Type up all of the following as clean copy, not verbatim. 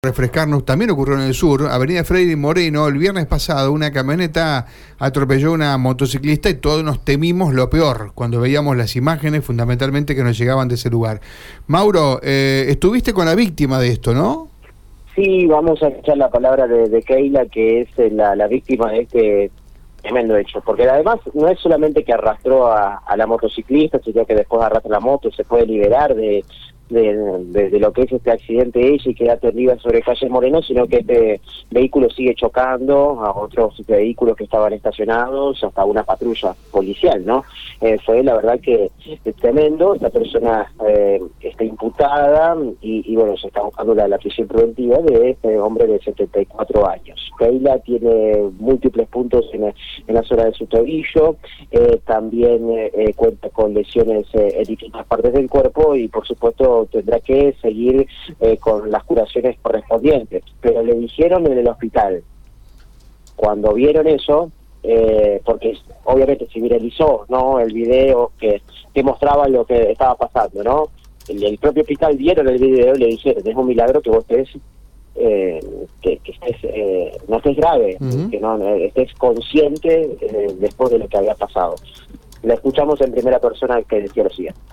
Refrescarnos, también ocurrió en el sur, Avenida Freire y Moreno, el viernes pasado una camioneta atropelló a una motociclista y todos nos temimos lo peor cuando veíamos las imágenes fundamentalmente que nos llegaban de ese lugar. Mauro, estuviste con la víctima de esto, ¿no? Sí, vamos a escuchar la palabra de Keila, que es la víctima de este tremendo hecho, porque además no es solamente que arrastró a la motociclista, sino que después arrastra la moto, se puede liberar de lo que es este accidente ella y queda perdida sobre calle Moreno, sino que este vehículo sigue chocando a otros vehículos que estaban estacionados, hasta una patrulla policial, ¿no? Fue la verdad que tremendo. Esta persona está imputada y bueno, se está buscando la prisión preventiva de este hombre de 74 años. Keila tiene múltiples puntos en la zona de su tobillo, también cuenta con lesiones en distintas partes del cuerpo y por supuesto tendrá que seguir con las curaciones correspondientes, pero le dijeron en el hospital, cuando vieron eso, porque obviamente se viralizó, ¿no?, el video que mostraba lo que estaba pasando, ¿no? El propio hospital vieron el video y le dijeron, es un milagro que vos estés que estés, no estés grave, que no estés consciente después de lo que había pasado. La escuchamos en primera persona que decía lo siguiente.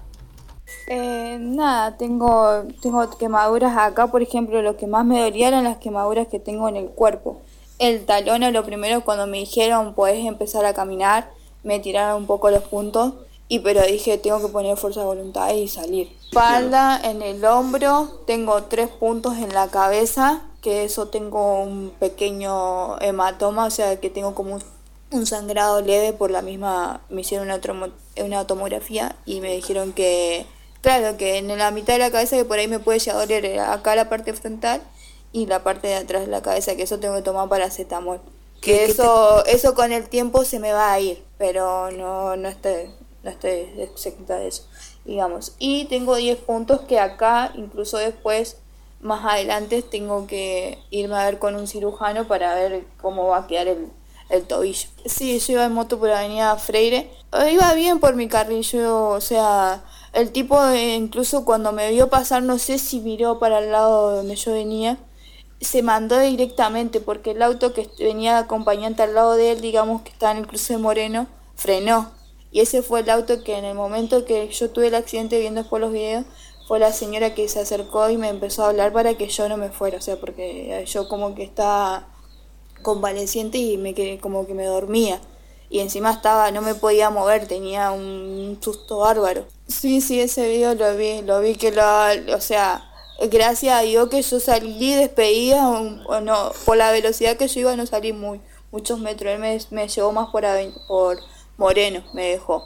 Nada, tengo quemaduras acá, por ejemplo, lo que más me dolía eran las quemaduras que tengo en el cuerpo. El talón es lo primero, cuando me dijeron podés empezar a caminar, me tiraron un poco los puntos, pero dije tengo que poner fuerza de voluntad y salir. Espalda, en el hombro, tengo 3 puntos en la cabeza, que eso tengo un pequeño hematoma, o sea que tengo como un sangrado leve por la misma, me hicieron una tomografía y me dijeron que, claro, que en la mitad de la cabeza que por ahí me puede llegar a doler acá la parte frontal y la parte de atrás de la cabeza, que eso tengo que tomar paracetamol. Que eso con el tiempo se me va a ir, pero no estoy exenta de eso, digamos. Y tengo 10 puntos que acá, incluso después, más adelante, tengo que irme a ver con un cirujano para ver cómo va a quedar el tobillo. Sí, yo iba en moto por Avenida Freire. Iba bien por mi carril, o sea, el tipo incluso cuando me vio pasar, no sé si miró para el lado donde yo venía, se mandó directamente porque el auto que venía de acompañante al lado de él, digamos que estaba en el cruce de Moreno, frenó. Y ese fue el auto que en el momento que yo tuve el accidente, viendo después los videos, fue la señora que se acercó y me empezó a hablar para que yo no me fuera, o sea, porque yo como que estaba convaleciente y me quedé como que me dormía y encima no me podía mover, tenía un susto bárbaro. Sí, ese video lo vi que o sea, gracias a Dios que yo salí despedida, o no, por la velocidad que yo iba no salí muchos metros, él me llevó más por Moreno, me dejó.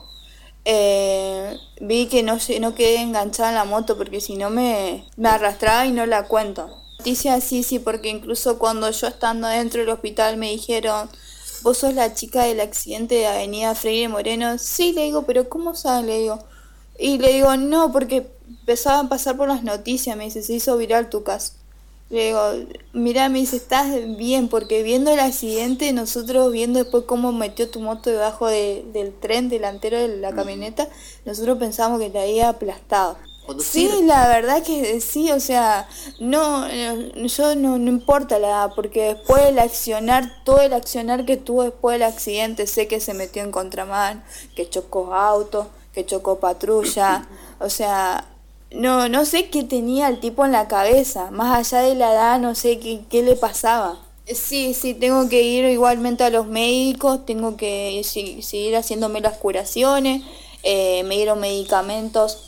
Vi que no quedé enganchada en la moto porque si no me arrastraba y no la cuento. Noticia sí, porque incluso cuando yo estando dentro del hospital me dijeron, ¿vos sos la chica del accidente de Avenida Freire Moreno? Sí, le digo, pero ¿cómo sabes? Le digo. Y le digo, no, porque empezaban a pasar por las noticias, me dice, se hizo viral tu caso. Le digo, mirá, me dice, estás bien, porque viendo el accidente, nosotros viendo después cómo metió tu moto debajo del tren delantero de la camioneta, nosotros pensamos que te había aplastado. Sí, la verdad que sí, o sea, yo no importa la edad, porque después todo el accionar que tuvo después del accidente, sé que se metió en contramano, que chocó autos, que chocó patrulla, o sea, no sé qué tenía el tipo en la cabeza, más allá de la edad, no sé qué le pasaba. Sí, tengo que ir igualmente a los médicos, tengo que seguir haciéndome las curaciones, me dieron medicamentos.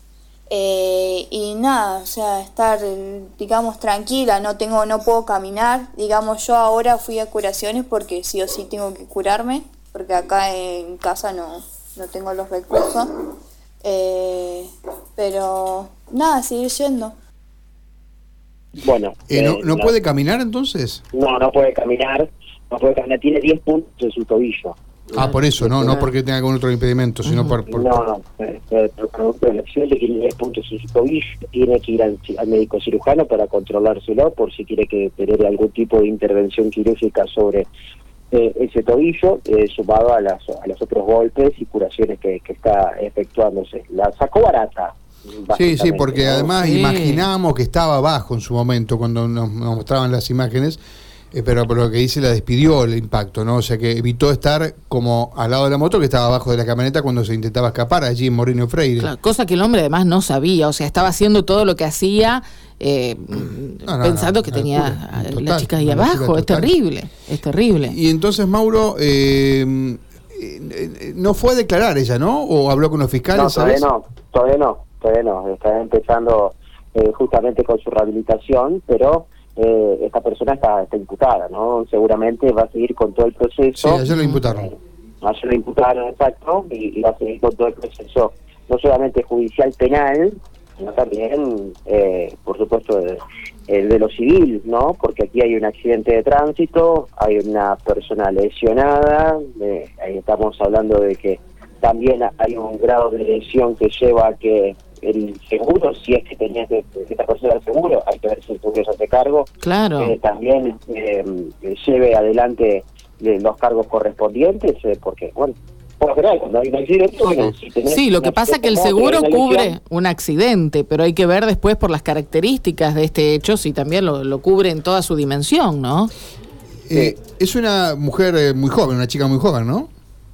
Y nada, o sea, estar, digamos, tranquila, no puedo caminar, digamos, yo ahora fui a curaciones porque sí o sí tengo que curarme, porque acá en casa no tengo los recursos, pero nada, seguir yendo. Bueno, ¿No puede caminar entonces? No puede caminar, tiene 10 puntos en su tobillo. Por eso, no porque tenga algún otro impedimento, sino por producto de la accidente tiene 10 puntos en su tobillo, tiene que ir al médico cirujano para controlárselo por si tiene que tener algún tipo de intervención quirúrgica sobre ese tobillo, sumado a los otros golpes y curaciones que está efectuándose. La sacó barata, Sí, porque ¿no? además imaginamos que estaba abajo en su momento cuando nos mostraban las imágenes, pero por lo que dice la despidió el impacto, ¿no? O sea que evitó estar como al lado de la moto, que estaba abajo de la camioneta cuando se intentaba escapar allí en Moreno Freire. Claro, cosa que el hombre además no sabía, o sea, estaba haciendo todo lo que hacía pensando que tenía total, la chica ahí abajo. Es terrible, es terrible. Y entonces Mauro no fue a declarar ella, ¿no? ¿O habló con los fiscales? No, ¿sabes? todavía no. Está empezando justamente con su rehabilitación, pero esta persona está imputada, ¿no? Seguramente va a seguir con todo el proceso. Sí, ayer lo imputaron. Ayer lo imputaron, exacto, y va a seguir con todo el proceso, no solamente judicial penal, sino también, por supuesto, de lo civil, ¿no? Porque aquí hay un accidente de tránsito, hay una persona lesionada, ahí estamos hablando de que también hay un grado de lesión que lleva a que el seguro, si es que tenía que esta persona el seguro, hay que ver si el seguro se hace cargo, claro, también lleve adelante los cargos correspondientes, porque, bueno, por lo general, cuando hay un accidente, bueno, si tenés sí, lo que pasa es que el seguro cubre un accidente, pero hay que ver después por las características de este hecho si también lo cubre en toda su dimensión, ¿no? Es una mujer muy joven, una chica muy joven, ¿no?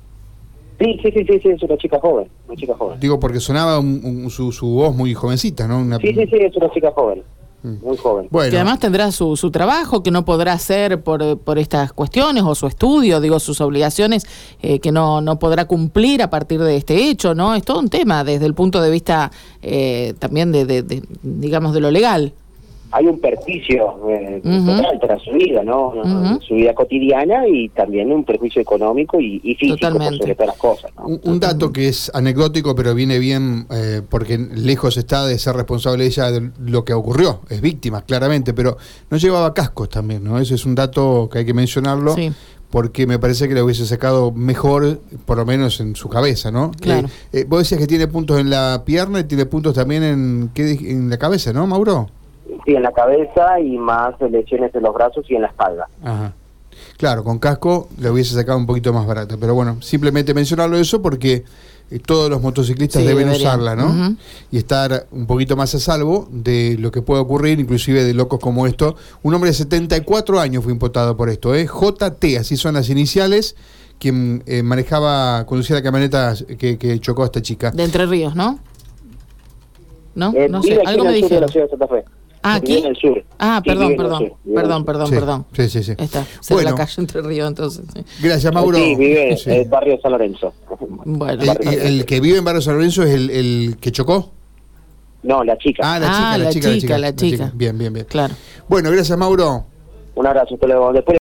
Sí, es una chica joven, Digo, porque sonaba su voz muy jovencita, ¿no? Sí, es una chica joven, muy joven. Bueno. Que además tendrá su trabajo, que no podrá hacer por estas cuestiones, o su estudio, digo, sus obligaciones, que no podrá cumplir a partir de este hecho, ¿no? Es todo un tema desde el punto de vista también digamos, de lo legal. Hay un perjuicio total para su vida, ¿no? Su vida cotidiana, y también un perjuicio económico y físico, por sobre todas las cosas, ¿no? Un dato que es anecdótico, pero viene bien porque lejos está de ser responsable ella de lo que ocurrió. Es víctima, claramente, pero no llevaba cascos también, ¿no? Ese es un dato que hay que mencionarlo. Sí. Porque me parece que le hubiese sacado mejor, por lo menos en su cabeza, ¿no? Claro. Vos decías que tiene puntos en la pierna y tiene puntos también en la cabeza, ¿no, Mauro? Sí, en la cabeza, y más lesiones en los brazos y en la espalda. Ajá. Claro, con casco le hubiese sacado un poquito más barato, pero bueno, simplemente mencionarlo eso porque todos los motociclistas deben usarla, ¿no? Y estar un poquito más a salvo de lo que puede ocurrir, inclusive de locos como esto. Un hombre de 74 años fue imputado por esto, JT, así son las iniciales, quien conducía la camioneta que chocó a esta chica. De Entre Ríos, ¿no? No sé, algo me dijeron. De la ciudad de Santa Fe. ¿Aquí? En el sur. Perdón. Sí. Está, cerca de la calle Entre Ríos, entonces. Sí. Gracias, Mauro. Sí, vive en el barrio San Lorenzo. Bueno. ¿El que vive en barrio San Lorenzo es el que chocó? No, la chica. La chica. Bien. Bien. Claro. Bueno, gracias, Mauro. Un abrazo, hasta luego. Después